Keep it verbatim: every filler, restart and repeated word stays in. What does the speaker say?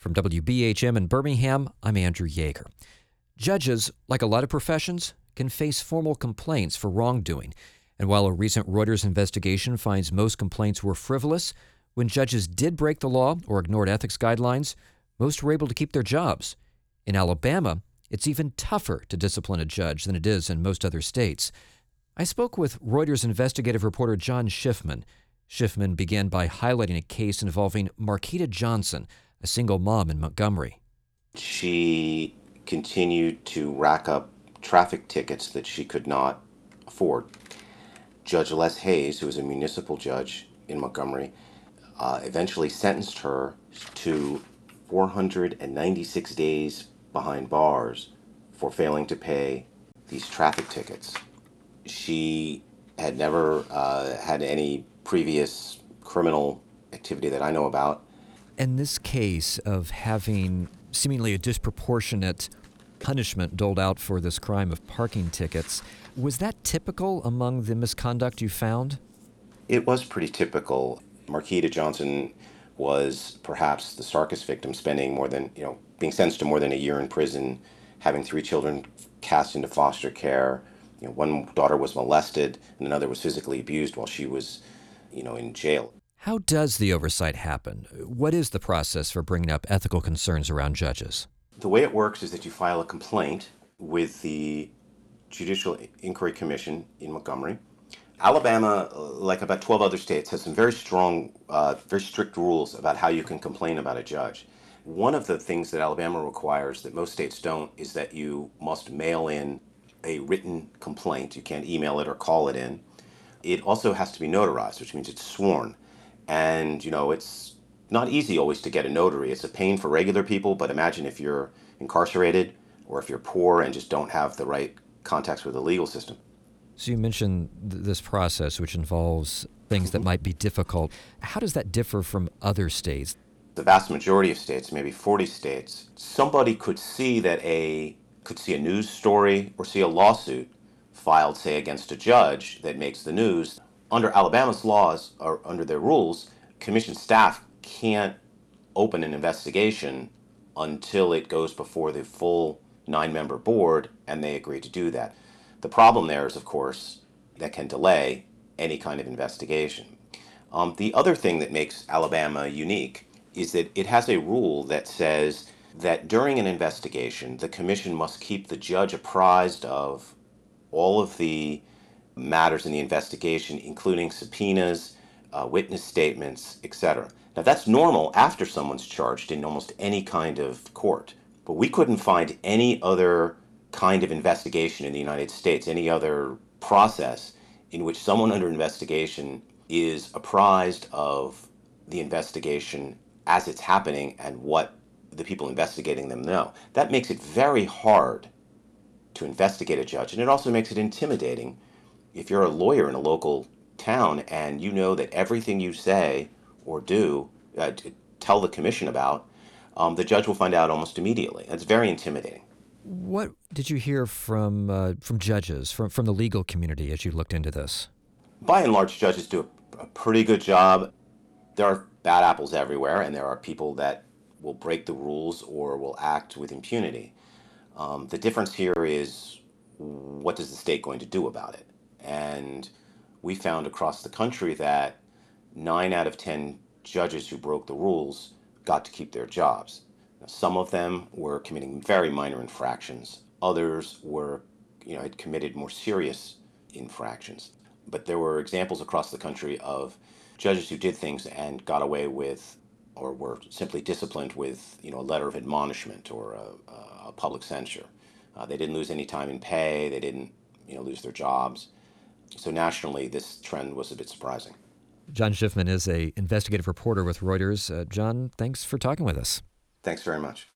From W B H M in Birmingham, I'm Andrew Yeager. Judges, like a lot of professions, can face formal complaints for wrongdoing. And while a recent Reuters investigation finds most complaints were frivolous, when judges did break the law or ignored ethics guidelines, most were able to keep their jobs. In Alabama, it's even tougher to discipline a judge than it is in most other states. I spoke with Reuters investigative reporter John Schiffman. Schiffman began by highlighting a case involving Marquita Johnson, a single mom in Montgomery. She continued to rack up traffic tickets that she could not afford. Judge Les Hayes, who was a municipal judge in Montgomery, uh, eventually sentenced her to four hundred ninety-six days behind bars for failing to pay these traffic tickets. She had never uh, had any previous criminal activity that I know about. In this case of having seemingly a disproportionate punishment doled out for this crime of parking tickets, was that typical among the misconduct you found? It was pretty typical. Marquita Johnson was perhaps the starkest victim, spending more than, you know, being sentenced to more than a year in prison, having three children cast into foster care. You know, one daughter was molested and another was physically abused while she was, you know, in jail. How does the oversight happen? What is the process for bringing up ethical concerns around judges? The way it works is that you file a complaint with the Judicial Inquiry Commission in Montgomery. Alabama, like about twelve other states, has some very strong, uh, very strict rules about how you can complain about a judge. One of the things that Alabama requires that most states don't is that you must mail in a written complaint. You can't email it or call it in. It also has to be notarized, which means it's sworn. And, you know, it's not easy always to get a notary. It's a pain for regular people, but imagine if you're incarcerated or if you're poor and just don't have the right contacts with the legal system. So you mentioned th- this process, which involves things that might be difficult. How does that differ from other states? The vast majority of states, maybe forty states, somebody could see that a could see a news story or see a lawsuit filed, say, against a judge that makes the news. Under Alabama's laws, or under their rules, commission staff can't open an investigation until it goes before the full nine-member board, and they agree to do that. The problem there is, of course, that can delay any kind of investigation. Um, the other thing that makes Alabama unique is that it has a rule that says that during an investigation, the commission must keep the judge apprised of all of the matters in the investigation, including subpoenas, uh, witness statements, et cetera. Now, that's normal after someone's charged in almost any kind of court, but we couldn't find any other kind of investigation in the United States, any other process in which someone under investigation is apprised of the investigation as it's happening and what the people investigating them know. That makes it very hard to investigate a judge, and it also makes it intimidating if you're a lawyer in a local town and you know that everything you say or do, uh, to tell the commission about, um, the judge will find out almost immediately. That's very intimidating. What did you hear from uh, from judges, from, from the legal community as you looked into this? By and large, judges do a, a pretty good job. There are bad apples everywhere, and there are people that will break the rules or will act with impunity. Um, the difference here is, what is the state going to do about it? And we found across the country that nine out of ten judges who broke the rules got to keep their jobs. Now, some of them were committing very minor infractions. Others were, you know, had committed more serious infractions. But there were examples across the country of judges who did things and got away with, or were simply disciplined with, you know, a letter of admonishment or a, a public censure. Uh, they didn't lose any time in pay. They didn't, you know, lose their jobs. So nationally, this trend was a bit surprising. John Schiffman is a investigative reporter with Reuters. Uh, John, thanks for talking with us. Thanks very much.